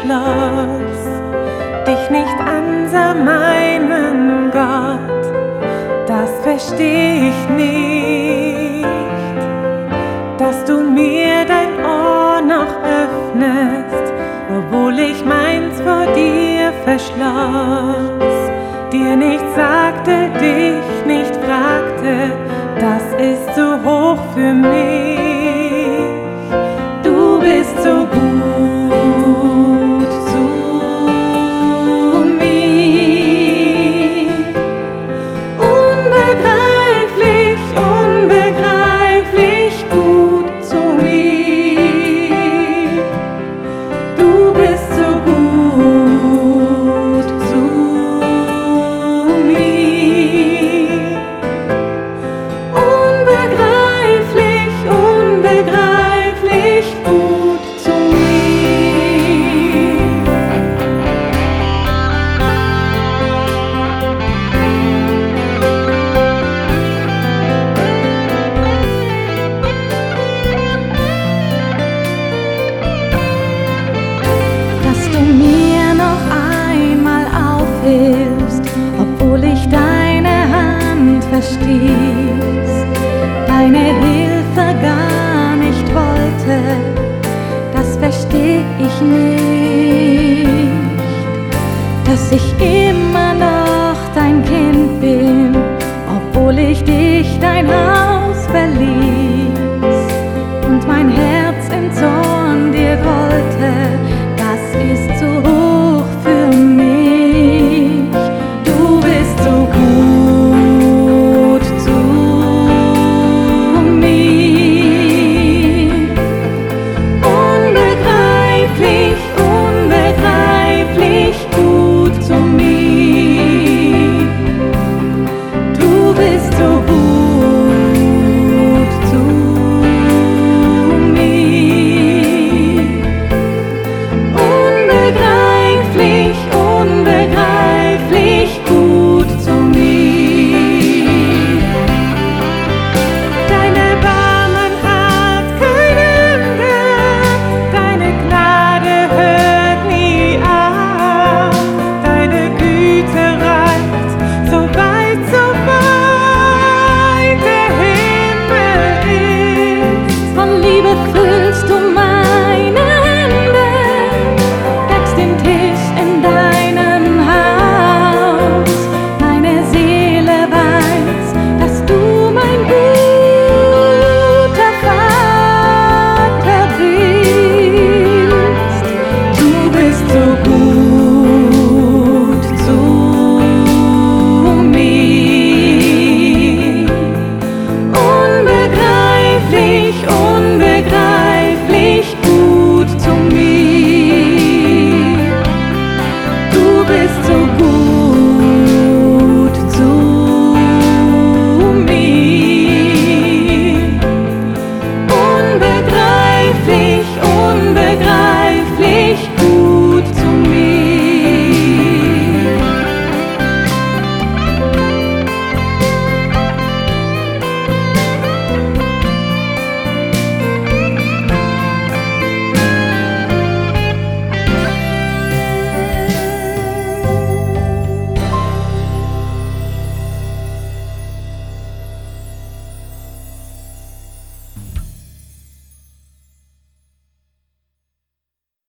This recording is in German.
beschloss, dich nicht ansah, meinen Gott, das versteh ich nicht, dass du mir dein Ohr noch öffnest, obwohl ich meins vor dir verschloss, dir nicht sagte, dich nicht fragte, das ist so hoch für mich. Du bist so gut zu mir, unbegreiflich, unbegreiflich gut zu mir. Du bist so gut zu mir, unbegreiflich, unbegreiflich gut zu mir. Dass du mir noch einmal aufhilfst, obwohl ich deine Hand verstieß, deine Hilfe gar nicht wollte, das versteh ich nicht.